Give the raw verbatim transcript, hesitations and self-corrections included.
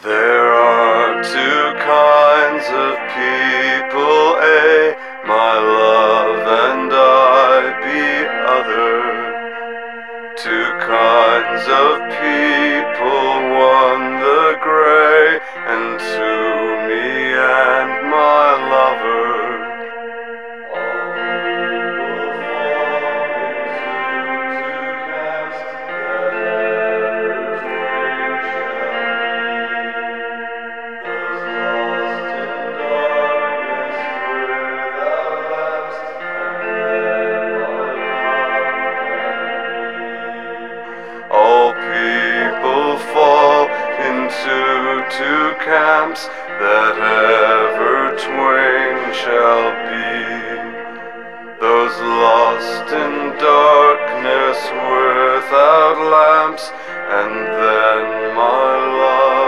There are two kinds of people, A, my love, and I be other. Two kinds of people, one the gray, and two me and my lover. All people fall into two camps, that ever twain shall be. Those lost in darkness without lamps, and then my love.